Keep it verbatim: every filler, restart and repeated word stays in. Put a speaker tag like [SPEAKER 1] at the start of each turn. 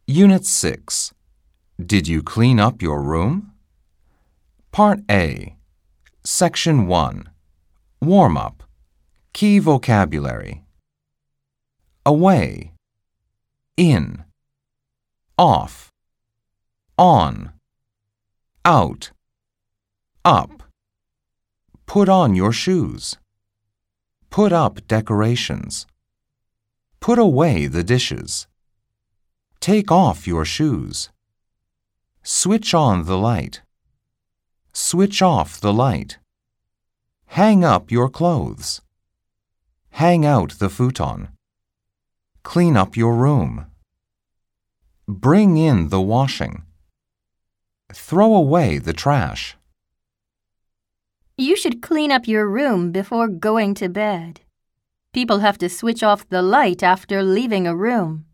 [SPEAKER 1] Unit six. Did you clean up your room? Part A. Section one. Warm-up. Key vocabulary. Away. In. Off. On. Out. Up. Put on your shoes. Put up decorations. Put away the dishes. Take off your shoes. Switch on the light. Switch off the light. Hang up your clothes. Hang out the futon. Clean up your room. Bring in the washing. Throw away the trash.
[SPEAKER 2] You should clean up your room before going to bed. People have to switch off the light after leaving a room.